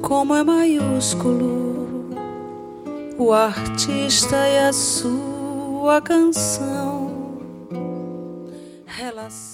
Como é maiúsculo o artista e a sua canção. Relação